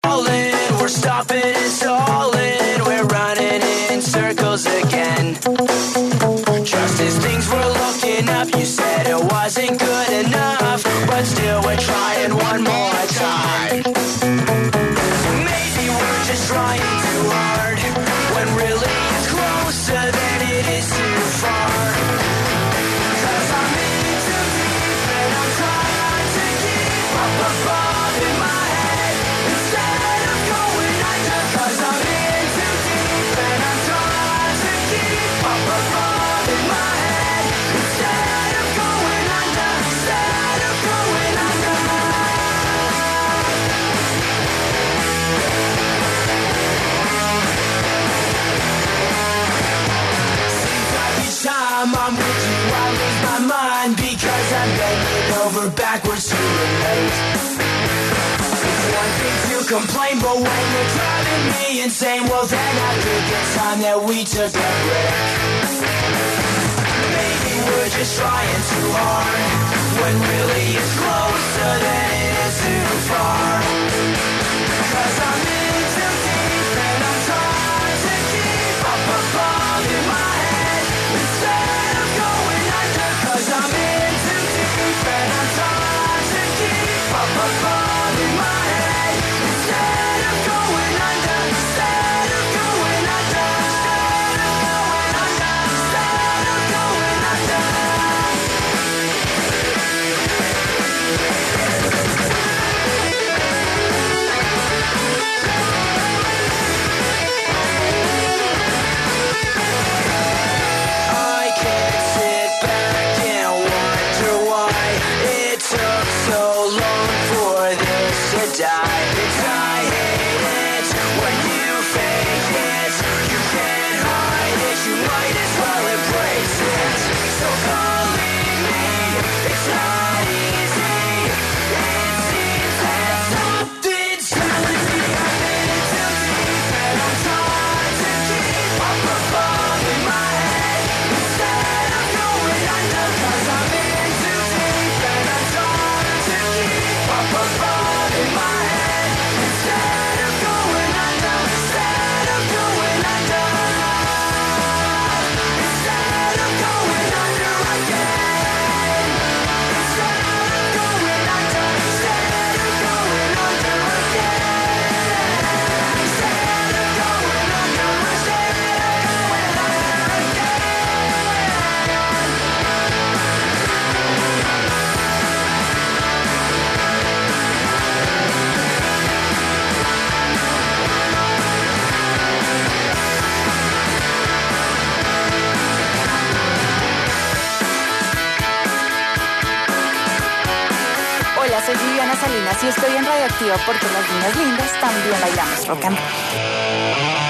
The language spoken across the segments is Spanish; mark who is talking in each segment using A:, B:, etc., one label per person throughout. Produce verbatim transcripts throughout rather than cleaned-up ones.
A: falling, we're stopping and stalling, we're running in circles again. Just as things were looking up, you said it wasn't good enough, but still we're trying one more time. Maybe we're just trying too hard, when really it's closer than it is too far. Cause I'm in too deep and I'm trying to keep up above in my head instead of going under. Cause I'm in too deep and I'm trying to keep up above in my head instead of going under, instead of going under. Seems like each time I'm with you I lose my mind, because I'm bending over backwards to relate. It's one thing to complain, but when you're driving me insane, well then I think it's time that we took a break. Maybe we're just trying too hard, when really it's closer than it is too far. Cause I'm in too deep and I'm trying to keep up above in my head instead of going under. Cause I'm in too deep and I'm trying to keep up above in my head instead of going under, instead of going under, instead of going under, I can't sit back and wonder why it took so long for this to die. It's I hate it when you fake it. You can't hide it, you might as well embrace it. So calling me, it's not easy. It seems that something's telling me I'm in too deep and I'm trying to keep up above in my head instead of going under. Cause I'm in too deep and I'm trying to keep up above in my head instead of going under, instead of going under, instead of going under again, instead of going under, instead of going under again, instead of going under, instead of going under
B: Hola, soy Viviana Salinas y estoy en Radioactiva porque las niñas lindas también bailamos rock and roll.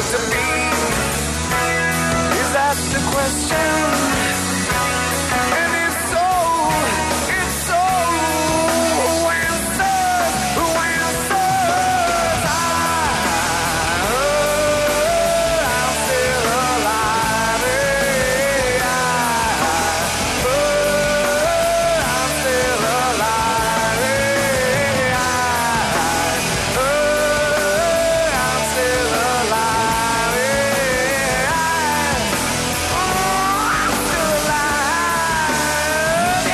A: supposed to be? Is that the question? And if so, if so, who answers? Who answers? I, oh, I'm still alive. Yeah. I, oh, I'm still alive. Yeah. I, oh, I'm still alive. Yeah. Oh, I'm still alive.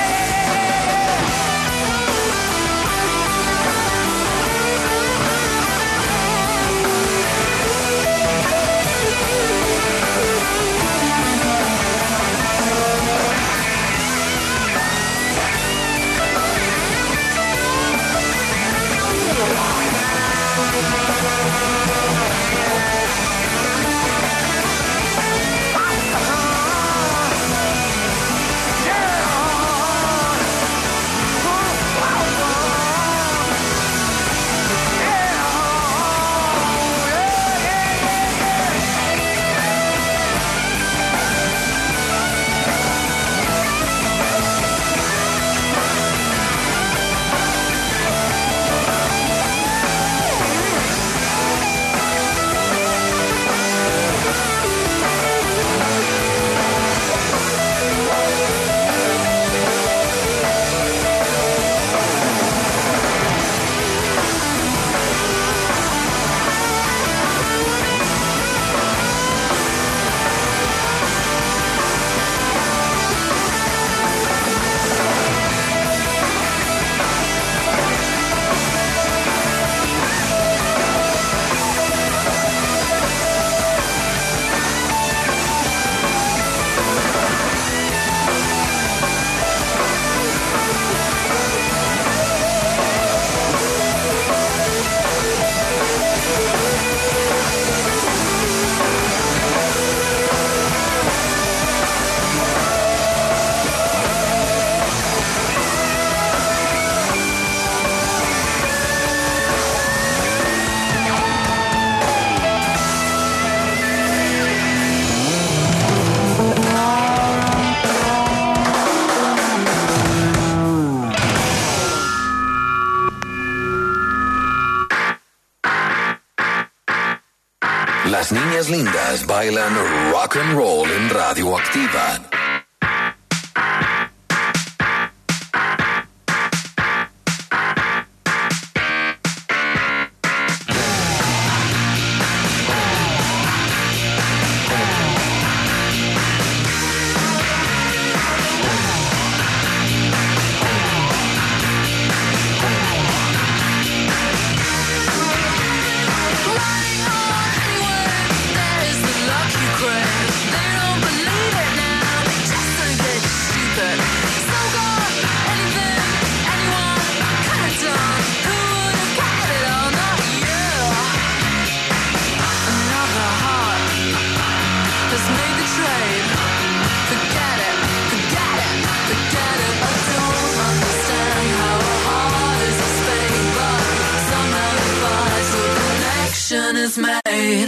C: Las niñas lindas bailan rock and roll en Radioactiva.
A: Is made.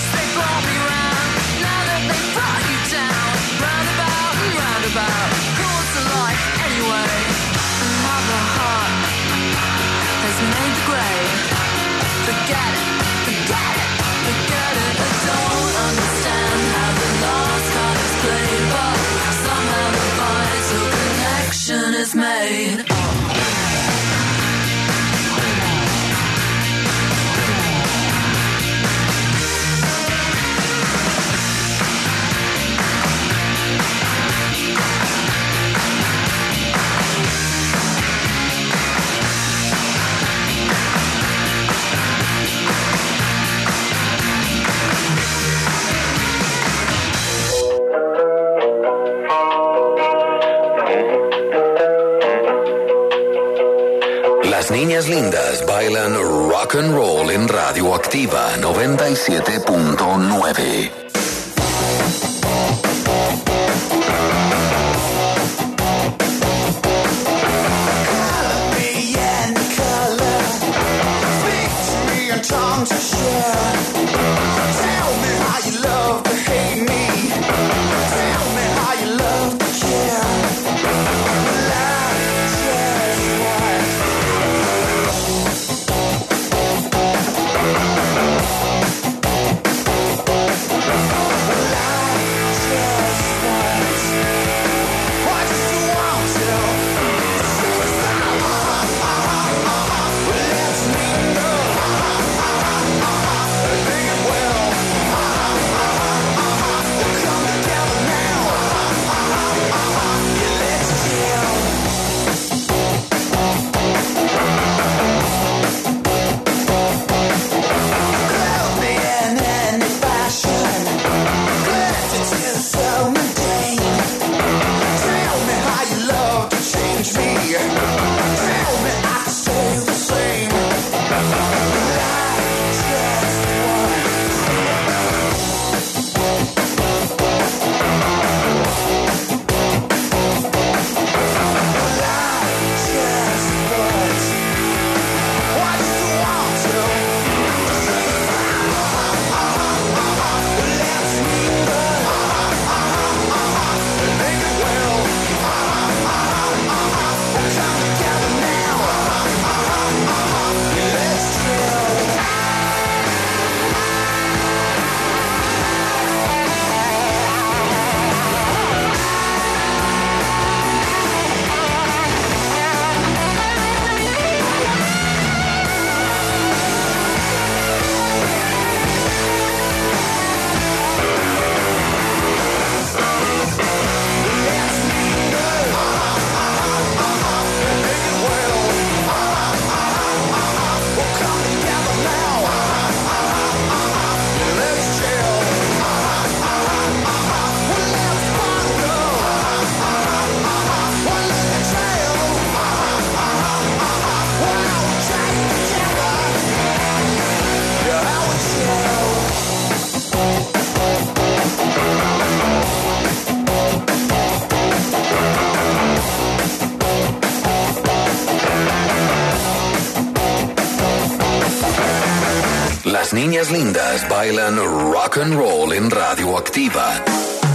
A: Roundabout, roundabout.
C: niñas lindas bailan rock and roll en Radioactiva noventa y siete punto nueve.
A: Tongue to share. Tell me how you love to hate me. Tell me how you love to care. Life just was. Life just was. What does you want to? Suicide. Let me know.
C: Las niñas lindas bailan rock and roll en Radioactiva.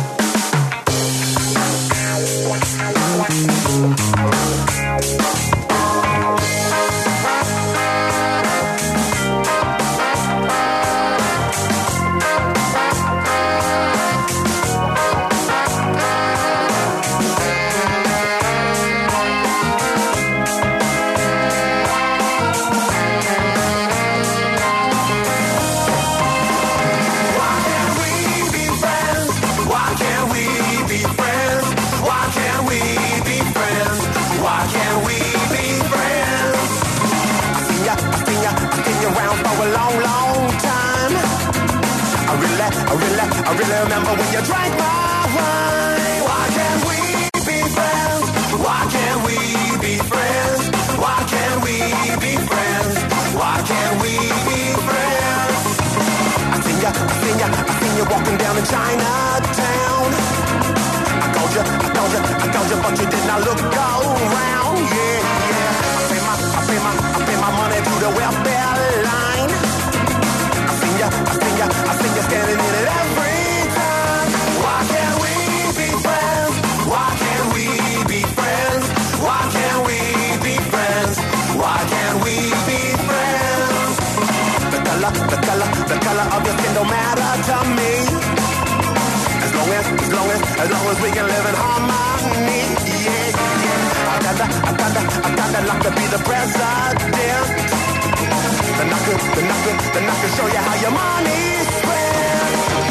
A: I really remember when you drank my wine. Why can't we be friends? Why can't we be friends? Why can't we be friends? Why can't we be friends? I seen ya, I seen ya, I seen you walking down in Chinatown. I called you, I called you, I called you, but you did not look around. Yeah, yeah. I pay my, I pay my, I pay my money through the welfare line. I seen ya, I seen ya, I seen you standing in it every. Why can't we be friends? Why can't we be friends? Why can't we be friends? Why can't we be friends? The color, the color, the color of your skin don't matter to me. As long as, as long as, as long as we can live in harmony. Yeah, yeah. I gotta, I gotta, I gotta like to be the president. Then I could, then I could, then I could show you how your money's spent.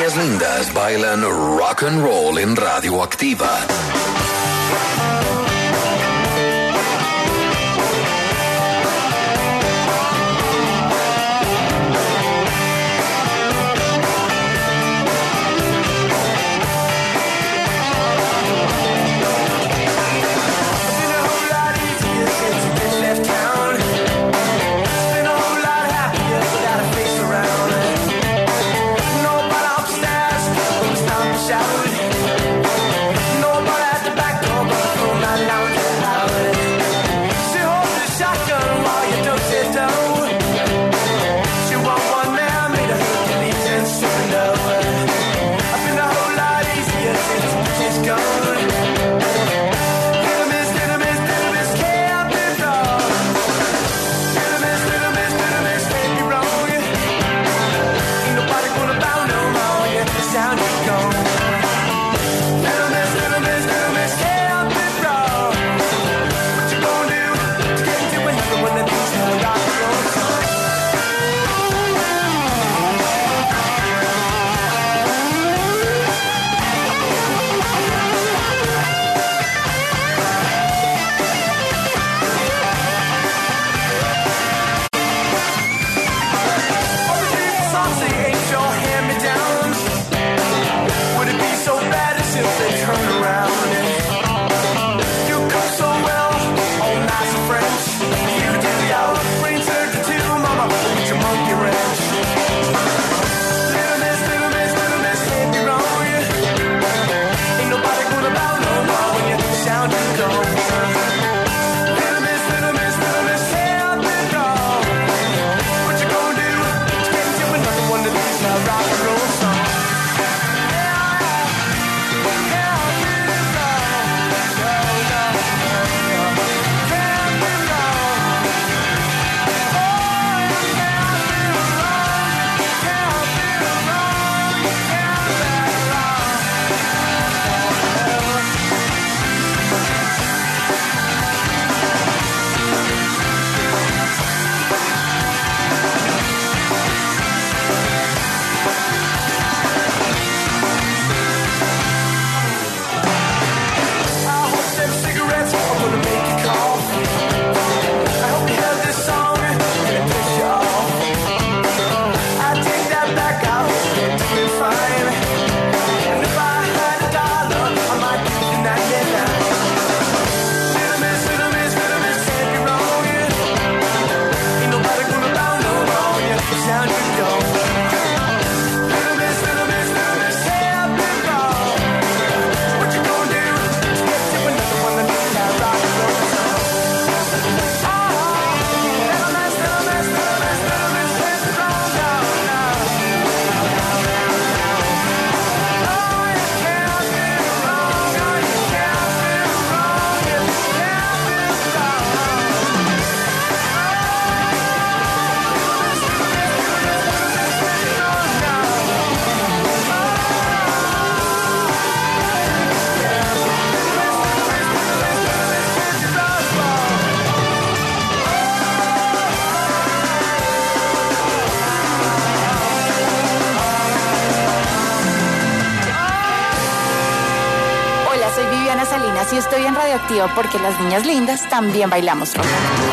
C: niñas lindas bailan rock and roll en Radioactiva.
B: Si estoy en Radioactiva porque las niñas lindas también bailamos rock.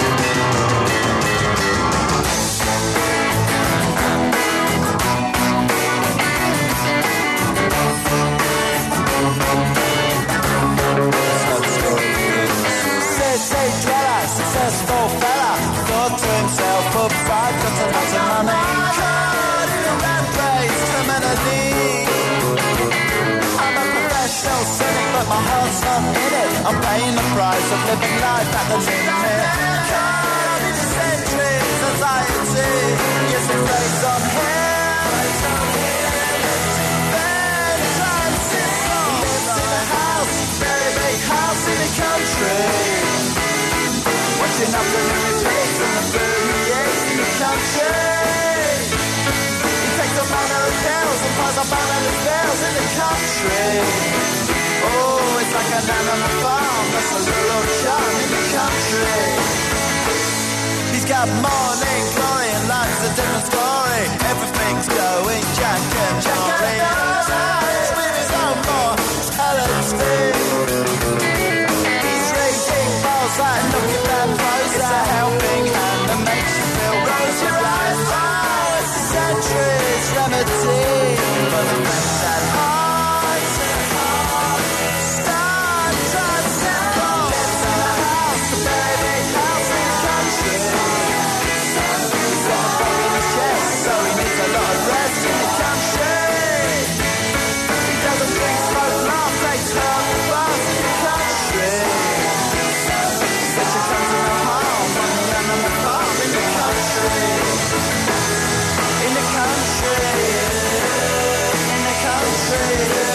D: Successful fella, thought to himself up five, got a lot of money. Caught in a rat race, criminally. I'm a professional cynic, but my heart's not in it. I'm paying the price of living life at the limit. Caught in eccentric society. Yes, it rains on him. Then Francis lives in a house, very big house in the country. Watching up the repeats and the thirty-eight in the country. He takes a manner of pills and piles up banana bills in the country. Oh, it's like an animal farm, that's a little charm in the country. He's got morning glory and life's a different story. Everything He's going Jack and Johnny with his own mortality. He's reading balls like knocking bad clothes. It's a helping hand that makes you feel rose your eyes. Oh, it's a century's remedy for the rest that heart. Start trying to go. Lives in a house, a very big house in the country. He's got a bug in his chest, so he needs a lot of rest in the country. He doesn't drink, smoke, laugh, takes her on the bus in the country. Says she comes in the home on the animal farm in the country. In the country. In the country. In the country.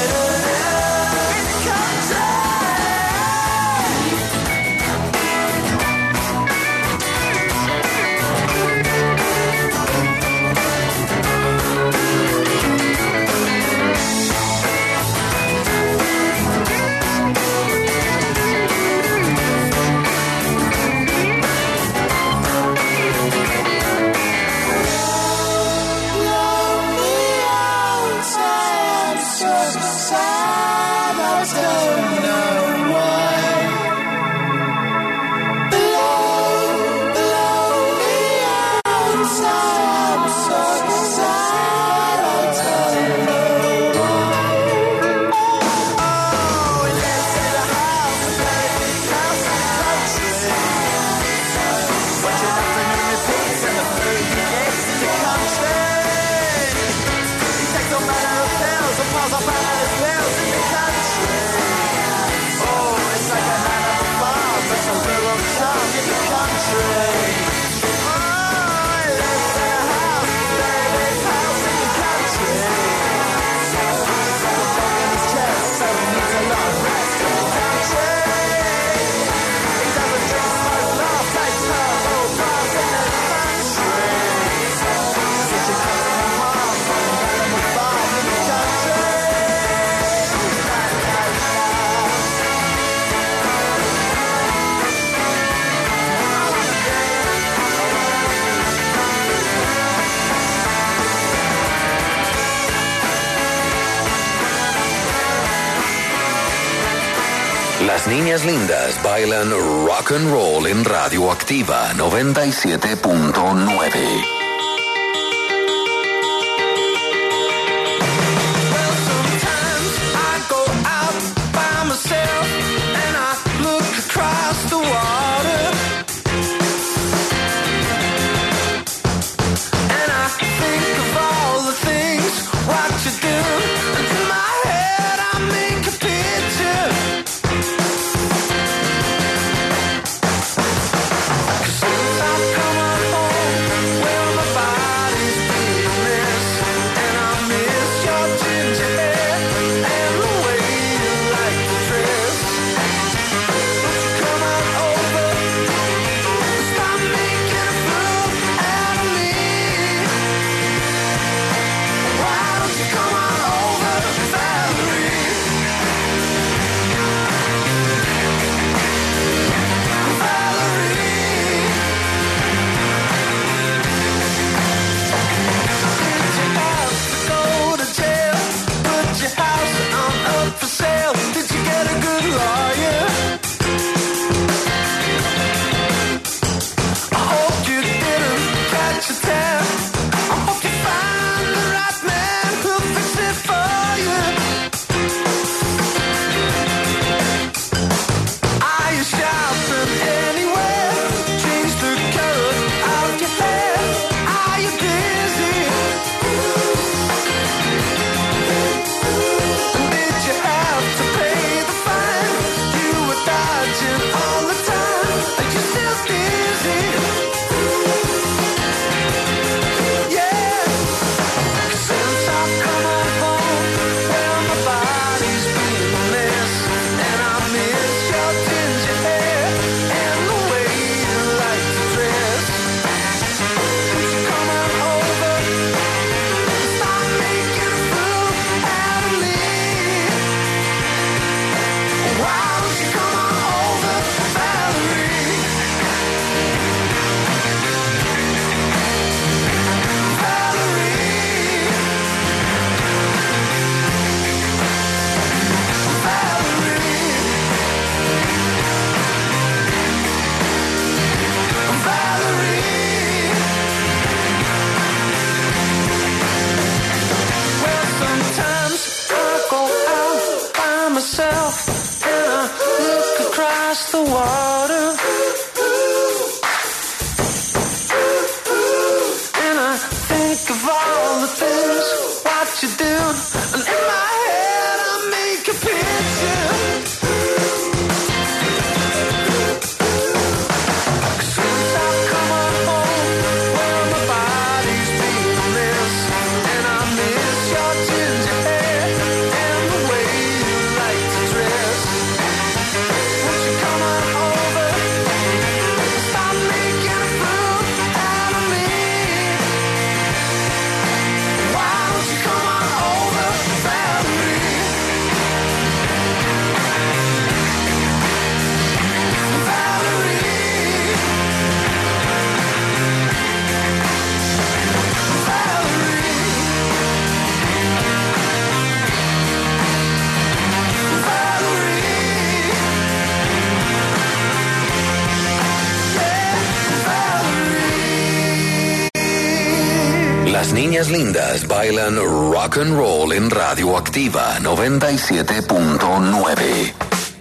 C: Las niñas lindas bailan rock and roll en Radioactiva noventa y siete punto nueve.
A: Well, what you do. And in my head I make a picture. Since I've come on home, well my body's being a mess, and I miss your ginger hair and the way you like to dress. Won't you come on over? Stop making a fool out of me. Why don't you come on over, Valerie? Valerie.
C: Las niñas lindas bailan rock and roll en Radioactiva noventa y siete punto nueve.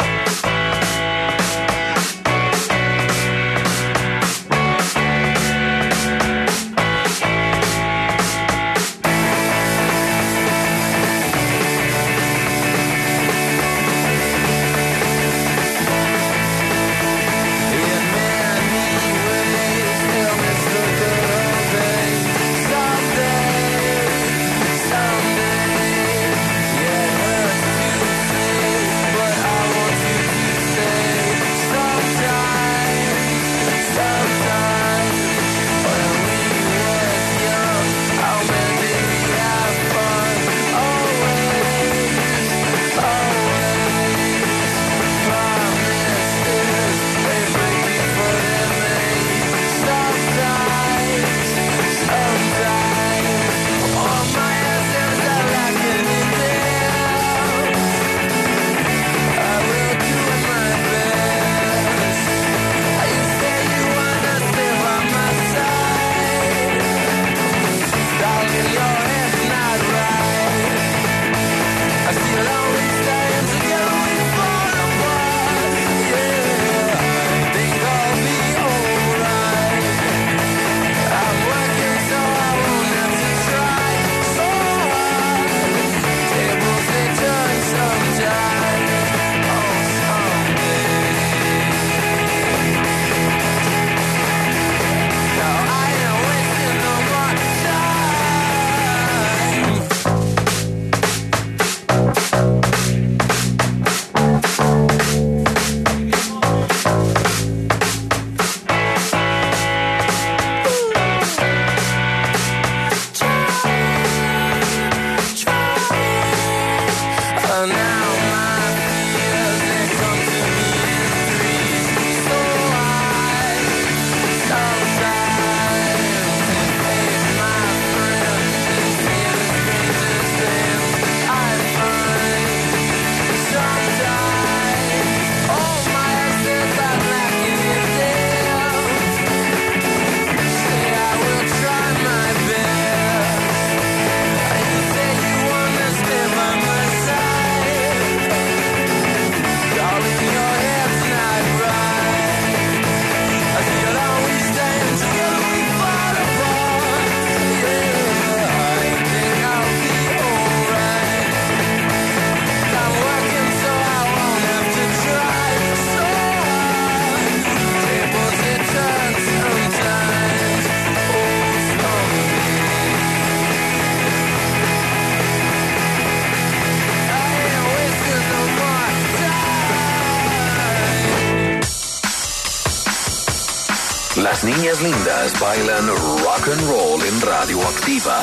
C: Las niñas lindas bailan rock and roll en Radioactiva.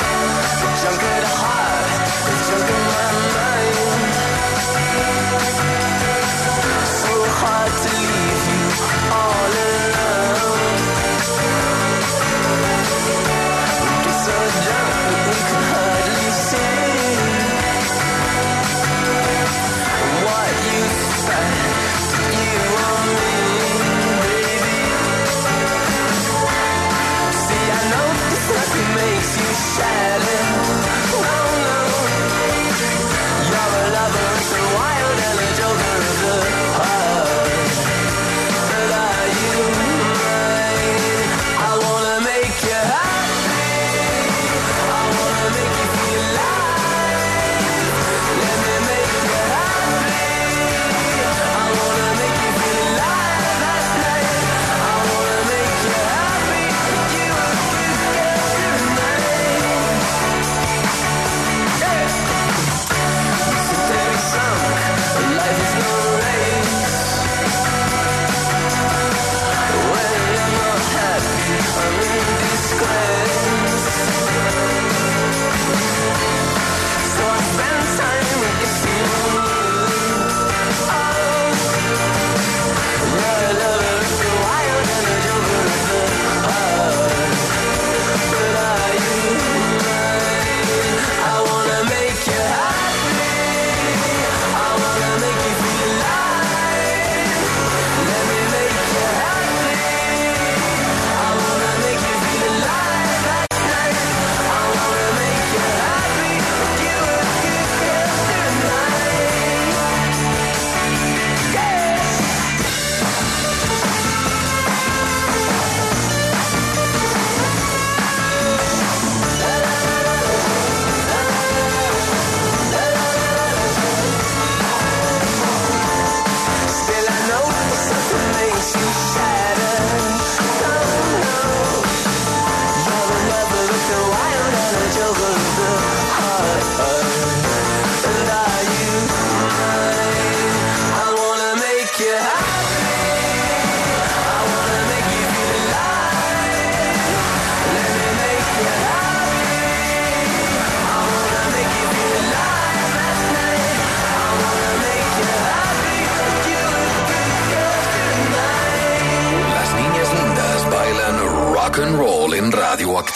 A: I wanna make you happy. I wanna make you feel alive.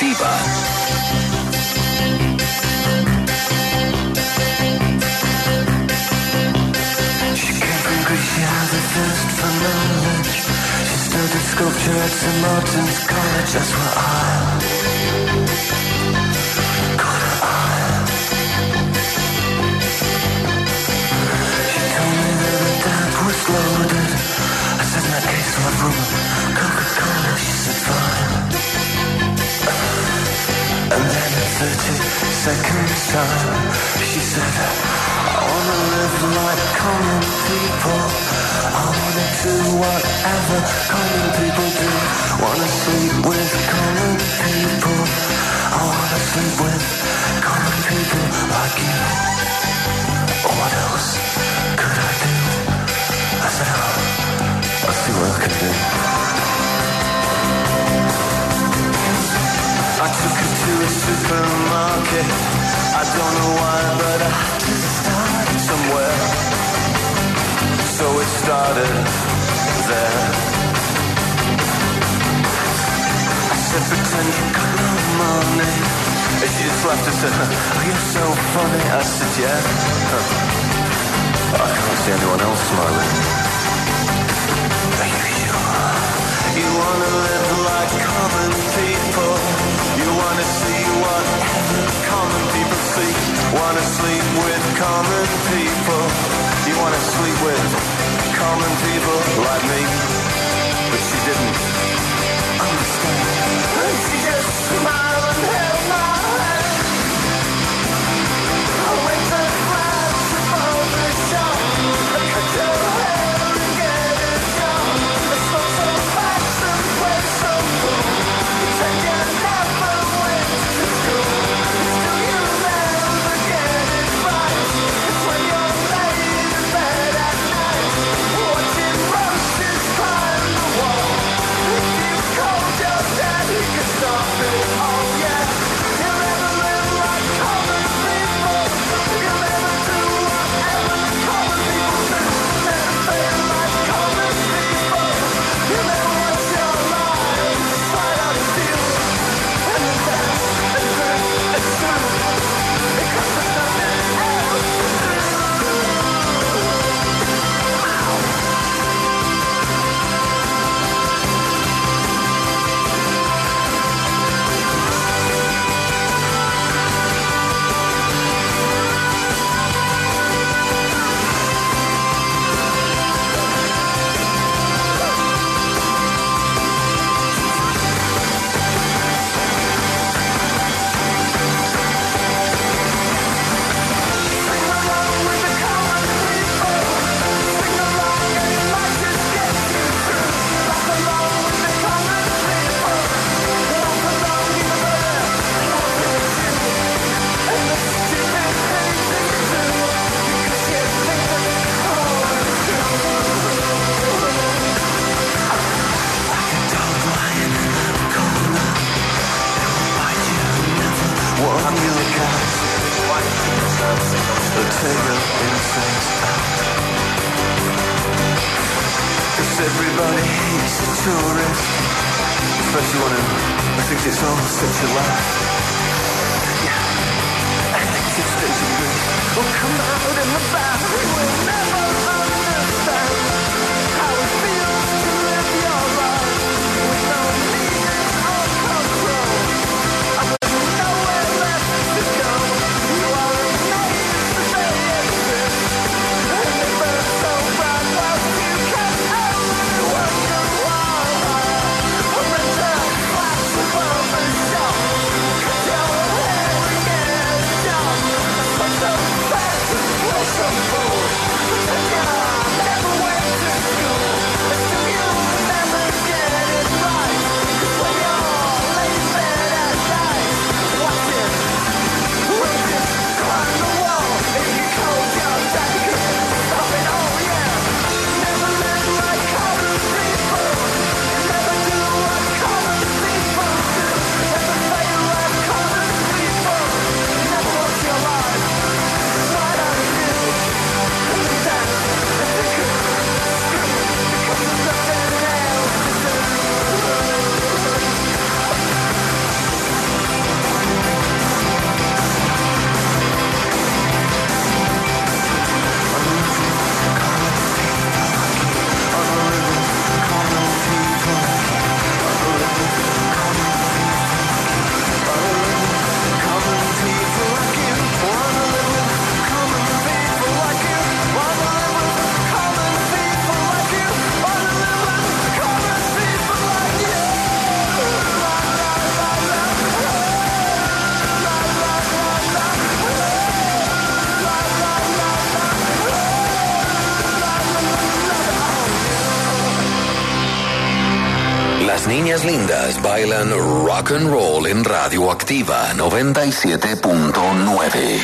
C: Radioactiva.
E: She came from Greece, she had a thirst for knowledge. She studied sculpture at Saint Martin's College. That's where I got her eye. She told me that the dab was loaded. I said, in that case, I'll have rum and Coca-Cola. She said, fine. And then at thirty seconds time, she said, I wanna live like common people. I wanna do whatever common people do. Wanna sleep with common people. I wanna sleep with common people like you. What else could I do? I said, oh, I'll see what I can do. I took her to a supermarket. I don't know why, but I had to start somewhere. So it started there. I said, pretend you got no money. And she just laughed and said, oh, you're so funny. I said, yeah. I can't see anyone else smiling. Are you sure? You wanna live like common people. You wanna see whatever common people see. Wanna sleep with common people. You wanna sleep with common people like me. But she didn't understand. And she just smiled and held my hand. I went to France to the shop. I cut your hair and get it done. I smoked some facts and played some pool. Pretend you never went to school. Still you never get it right. It's when you're laid in bed at night, watching roaches climb the wall. If you called your dad, he could stop it. Oh yeah, you'll never live like common people. You'll never do whatever common people do. Never feel like common people. You'll never watch your life slide out of steel. And then dance and drink and sue. Because there's nothing else to do. Sing along with the common people. Sing along and it might just get you through. Laugh along with the common people. Laugh along even better. Laugh with you. And the stupid things that you do. Because you think that common like a dog lying in that corner. They will bite you and never warn you again. The tail insects out. 'Cause everybody hates a tourist, especially one who thinks it's all such a laugh. Yeah, and they just disagree. Will come out in the bath. We will never understand how it feels to live your life with no meaning or control. And with nowhere left to go. You are amazed that they exist. And they burn so bright whilst you can only wonder why. I rent a flat above the shop. Cut your hair and get it done. I smoke some fat and play some fool. Pretend
C: niñas lindas bailan rock and roll en Radioactiva noventa y siete punto nueve.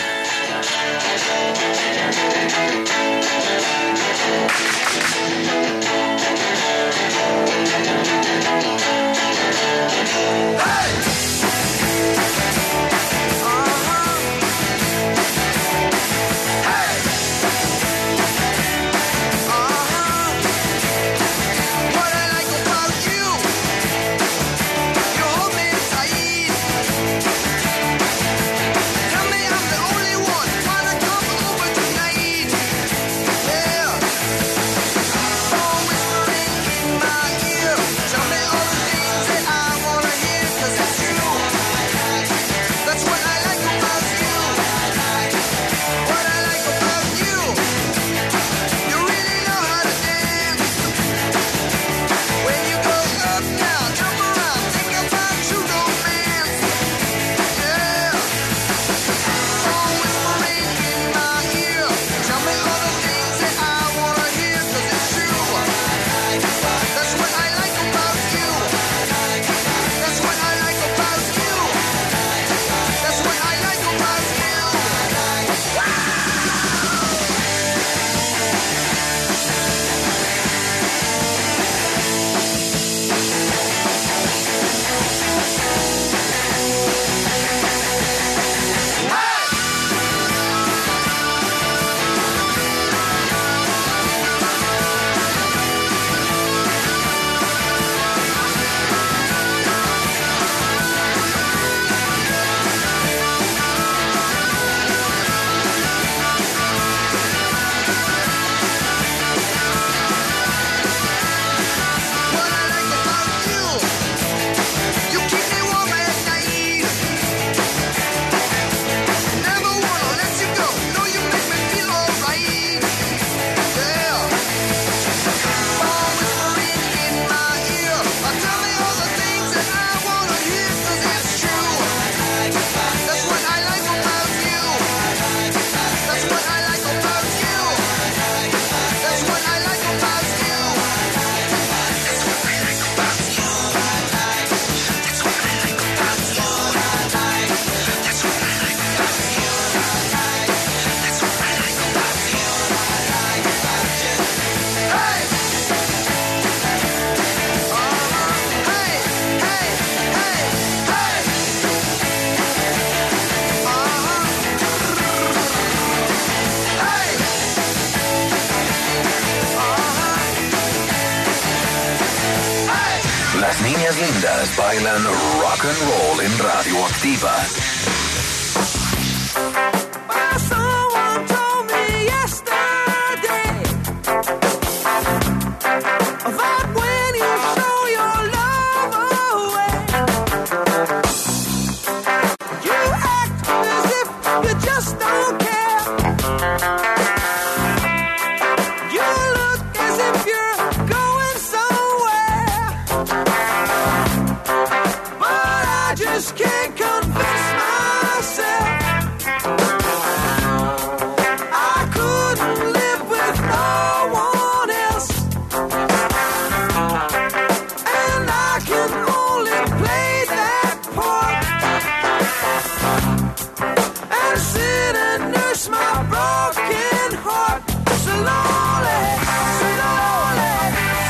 C: Las niñas lindas bailan rock and roll en Radioactiva.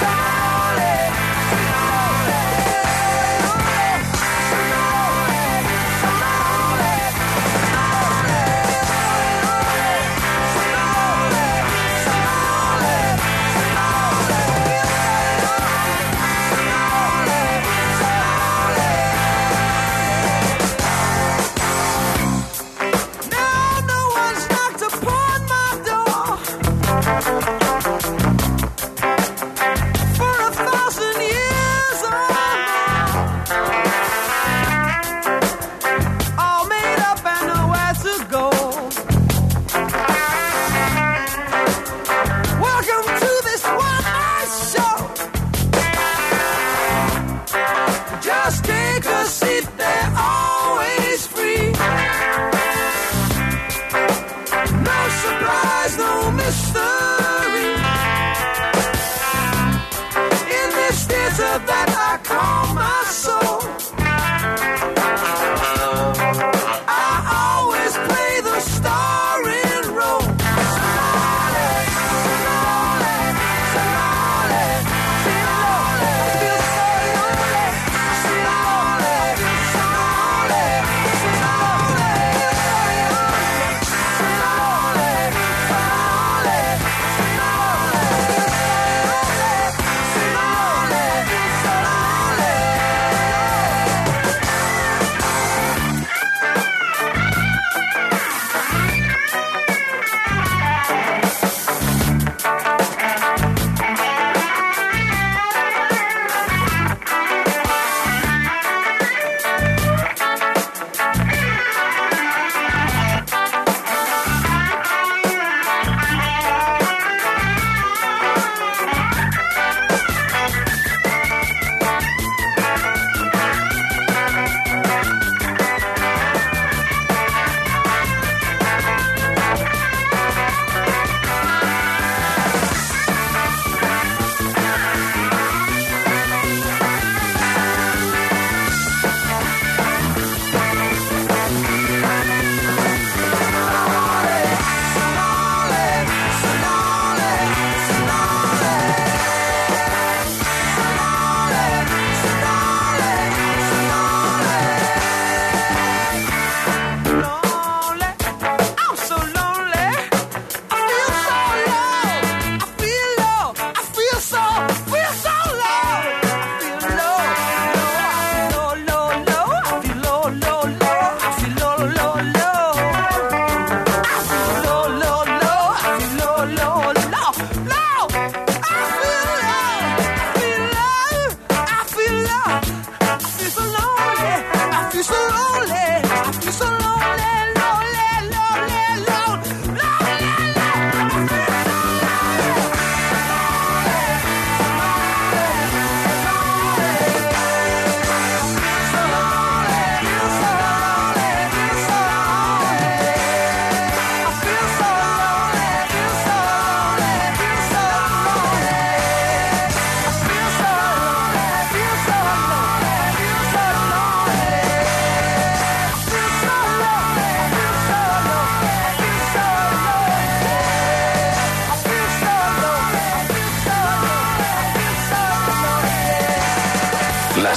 E: Slowly, slowly, slowly.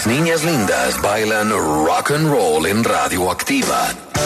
C: niñas lindas bailan rock and roll en Radioactiva.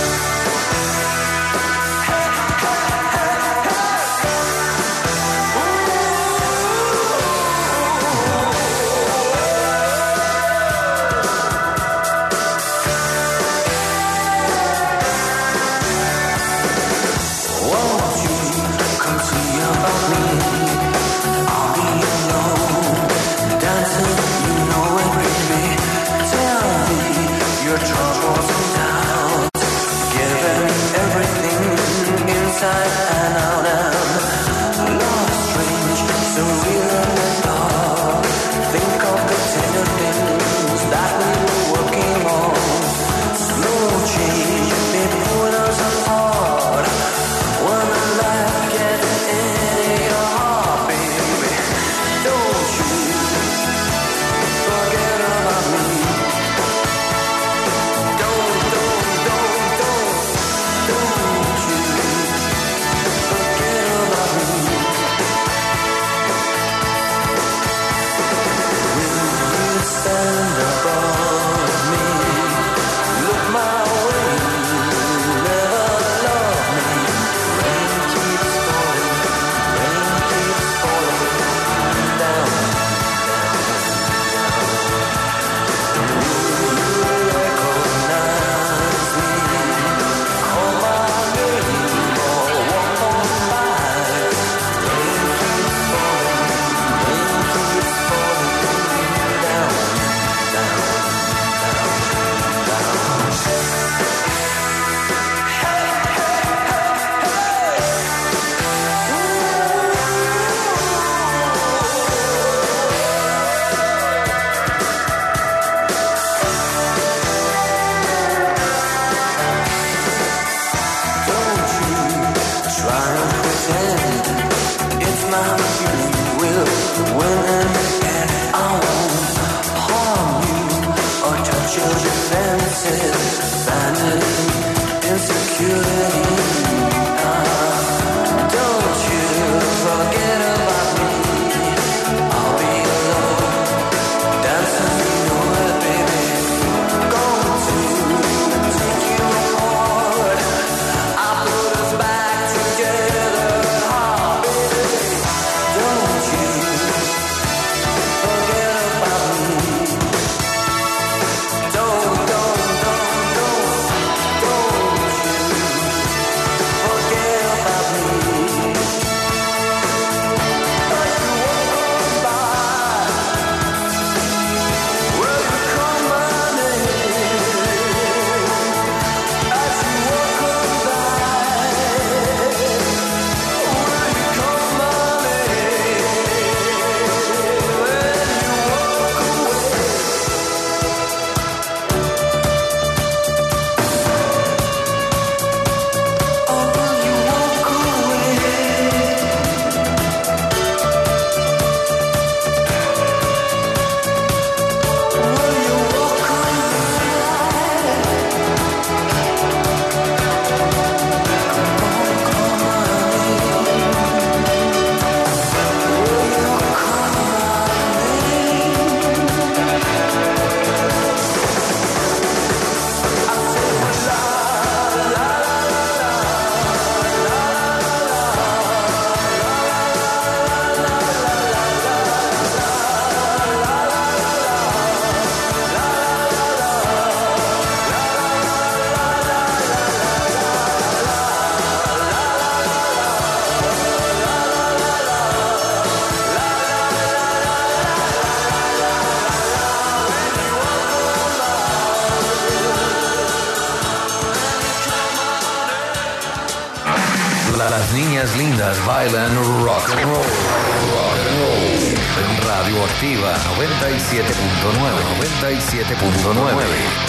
C: Las niñas lindas bailan rock and roll. Rock and roll. En Radioactiva noventa y siete punto nueve. noventa y siete punto nueve.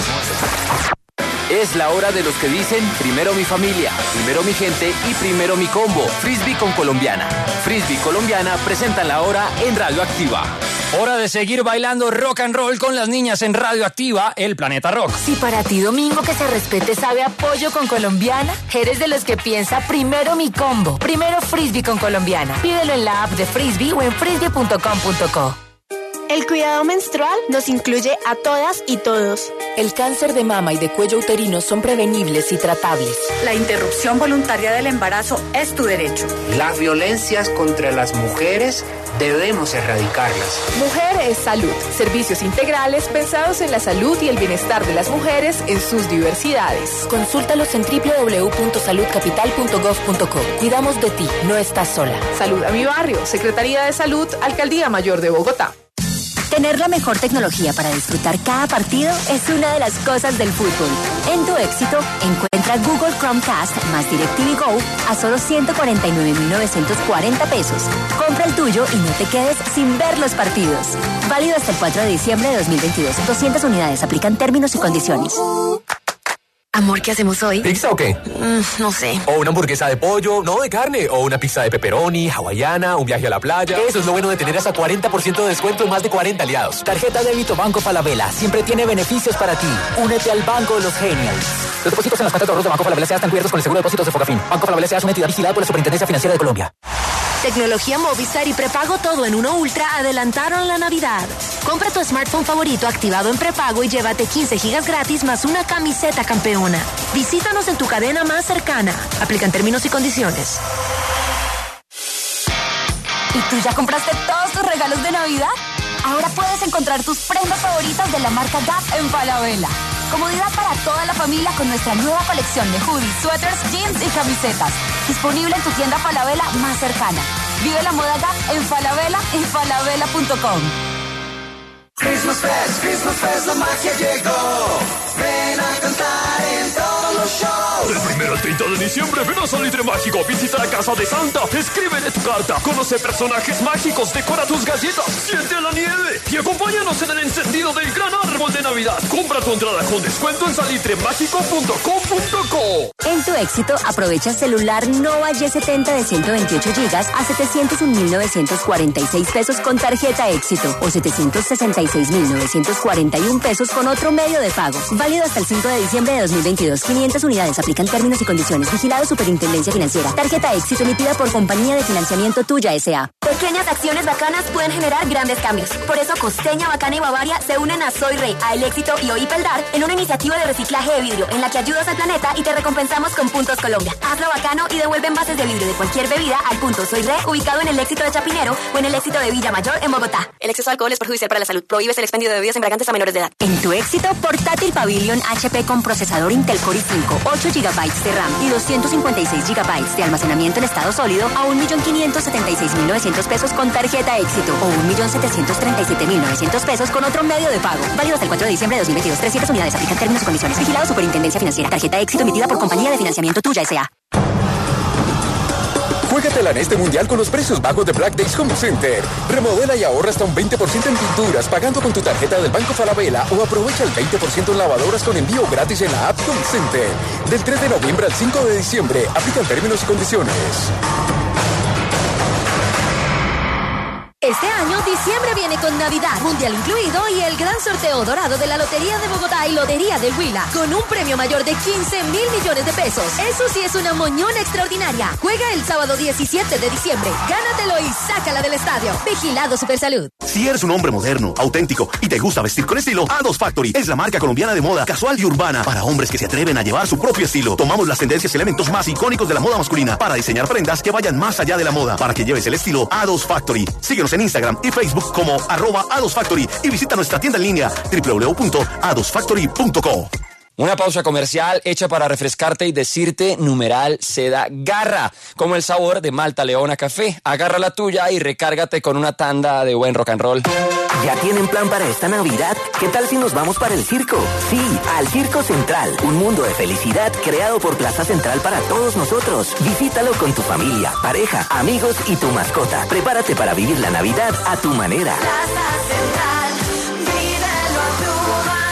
F: Es la hora de los que dicen primero mi familia, primero mi gente y primero mi combo. Frisbee con Colombiana. Frisbee Colombiana presentan la hora en Radioactiva.
G: Hora de seguir bailando rock and roll con las niñas en Radioactiva, el Planeta Rock.
B: Si para ti domingo que se respete sabe a pollo con Colombiana, eres de los que piensa primero mi combo, primero Frisbee con Colombiana. Pídelo en la app de Frisbee o en frisbee punto com punto co. El cuidado menstrual nos incluye a todas y todos.
H: El cáncer de mama y de cuello uterino son prevenibles y tratables.
I: La interrupción voluntaria del embarazo es tu derecho.
J: Las violencias contra las mujeres debemos erradicarlas.
H: Mujer es salud. Servicios integrales pensados en la salud y el bienestar de las mujeres en sus diversidades. Consúltalos en doble u doble u doble u punto salud capital punto gov punto co. Cuidamos de ti, no estás sola. Salud a mi barrio. Secretaría de Salud, Alcaldía Mayor de Bogotá.
K: Tener la mejor tecnología para disfrutar cada partido es una de las cosas del fútbol. En Tu Éxito, encuentra Google Chromecast más DirecTV Go a solo ciento cuarenta y nueve mil novecientos cuarenta pesos. Compra el tuyo y no te quedes sin ver los partidos. Válido hasta el cuatro de diciembre de dos mil veintidós. doscientas unidades. Aplican términos y condiciones.
L: Amor, ¿qué hacemos hoy?
F: ¿Pizza o qué?
L: Mm, no sé.
F: O una hamburguesa de pollo, no de carne. O una pizza de pepperoni, hawaiana, un viaje a la playa. Eso es lo bueno de tener hasta cuarenta por ciento de descuento en más de cuarenta aliados.
M: Tarjeta débito Banco Falabella. Siempre tiene beneficios para ti. Únete al Banco de los Genials. Los depósitos en las cuentas de ahorros de Banco Falabella están cubiertos con el seguro de depósitos de Focafin. Banco Falabella es una entidad vigilada por la Superintendencia Financiera de Colombia.
N: Tecnología Movistar y prepago todo en uno Ultra adelantaron la Navidad. Compra tu smartphone favorito activado en prepago y llévate quince gigas gratis más una camiseta campeona. Visítanos en tu cadena más cercana. Aplican términos y condiciones.
B: ¿Y tú ya compraste todos tus regalos de Navidad? Ahora puedes encontrar tus prendas favoritas de la marca Gap en Falabella. Comodidad para toda la familia con nuestra nueva colección de hoodies, suéteres, jeans y camisetas. Disponible en tu tienda Falabella más cercana. Vive la moda Gap en Falabella y falabella punto com.
D: Christmas Fest, Christmas Fest, la magia llegó. Ven a cantar en todos los shows.
O: Del primero al treinta de diciembre, ven a Salitre Mágico, visita la casa de Santa, escríbele tu carta, conoce personajes mágicos, decora tus galletas, siente la nieve y acompáñanos en el encendido del gran árbol de Navidad. Compra tu entrada con descuento en salitre mágico punto com punto co.
K: En Tu Éxito, aprovecha el celular Nova Y setenta de ciento veintiocho gigas a setecientos un mil novecientos cuarenta y seis pesos con tarjeta Éxito o setecientos sesenta y seis mil novecientos cuarenta y uno pesos con otro medio de pago. Válido hasta el cinco de diciembre de dos mil veintidós. quinientas unidades. Aplican términos y condiciones. Vigilado Superintendencia Financiera. Tarjeta Éxito emitida por Compañía de Financiamiento Tuya S A
N: Pequeñas acciones bacanas pueden generar grandes cambios. Por eso Costeña, Bacana y Bavaria se unen a Soy Rey, a El Éxito y Hoy Peldar en una iniciativa de reciclaje de vidrio en la que ayudas al planeta y te recompensamos con Puntos Colombia. Hazlo bacano y devuelve envases de vidrio de cualquier bebida al punto Soy Rey, ubicado en El Éxito de Chapinero o en El Éxito de Villa Mayor en Bogotá.
L: El exceso de alcohol es perjudicial para la salud. Prohíbes el expendio de bebidas embriagantes a menores de edad.
K: En Tu Éxito, portátil Pavilion H P con procesador Intel Core i cinco, ocho gigabytes de RAM y doscientos cincuenta y seis gigabytes de almacenamiento en estado sólido a un millón quinientos setenta y seis mil novecientos pesos con tarjeta Éxito o un millón setecientos treinta y siete mil novecientos pesos con otro medio de pago. Válido hasta el cuatro de diciembre de dos mil veintidós. trescientas unidades. Aplican términos y condiciones. Vigilado Superintendencia Financiera. Tarjeta Éxito emitida por Compañía de Financiamiento Tuya S A
P: Juégatela en este mundial con los precios bajos de Black Days Home Center. Remodela y ahorra hasta un veinte por ciento en pinturas pagando con tu tarjeta del Banco Falabella o aprovecha el veinte por ciento en lavadoras con envío gratis en la app Home Center. Del tres de noviembre al cinco de diciembre. Aplican términos y condiciones.
N: Este año, diciembre viene con Navidad, Mundial incluido y el gran sorteo dorado de la Lotería de Bogotá y Lotería del Huila, con un premio mayor de quince mil millones de pesos. Eso sí es una moñona extraordinaria. Juega el sábado diecisiete de diciembre. Gánatelo y sácala del estadio. Vigilado Supersalud.
Q: Si eres un hombre moderno, auténtico y te gusta vestir con estilo, A dos Factory es la marca colombiana de moda casual y urbana para hombres que se atreven a llevar su propio estilo. Tomamos las tendencias y elementos más icónicos de la moda masculina para diseñar prendas que vayan más allá de la moda, para que lleves el estilo A dos Factory. Síguenos en Instagram y Facebook como arroba A dos Factory y visita nuestra tienda en línea doble u doble u doble u punto a dos factory punto co.
G: Una pausa comercial hecha para refrescarte y decirte numeral seda garra, como el sabor de Malta Leona Café. Agarra la tuya y recárgate con una tanda de buen rock and roll.
M: ¿Ya tienen plan para esta Navidad? ¿Qué tal si nos vamos para el circo? Sí, al Circo Central, un mundo de felicidad creado por Plaza Central para todos nosotros. Visítalo con tu familia, pareja, amigos y tu mascota. Prepárate para vivir la Navidad a tu manera.
E: Plaza Central, vívelo a tu manera.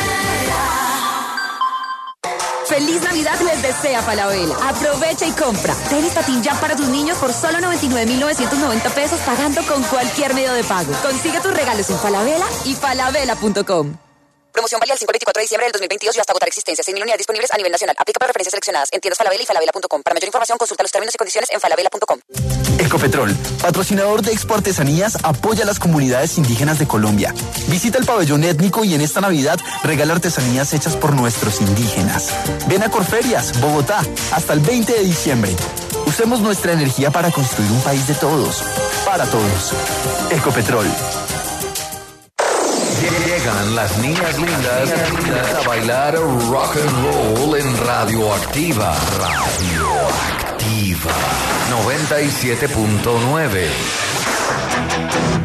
N: Feliz Navidad les desea Falabella. Aprovecha y compra. Tenis Patín Jam para tus niños por solo noventa y nueve mil novecientos noventa pesos pagando con cualquier medio de pago. Consigue tus regalos en Falabella y falabella punto com.
B: Promoción válida el cinco al veinticuatro de diciembre del dos mil veintidós y hasta agotar existencias. seis mil unidades disponibles a nivel nacional. Aplica para referencias seleccionadas en tiendas Falabella y falabella punto com. Para mayor información, consulta los términos y condiciones en falabella punto com.
R: Ecopetrol, patrocinador de Expo Artesanías, apoya a las comunidades indígenas de Colombia. Visita el pabellón étnico y en esta Navidad regala artesanías hechas por nuestros indígenas. Ven a Corferias, Bogotá, hasta el veinte de diciembre. Usemos nuestra energía para construir un país de todos, para todos. Ecopetrol.
C: Llegan las niñas lindas, niñas lindas a bailar rock and roll en Radioactiva. Radioactiva noventa y siete punto nueve.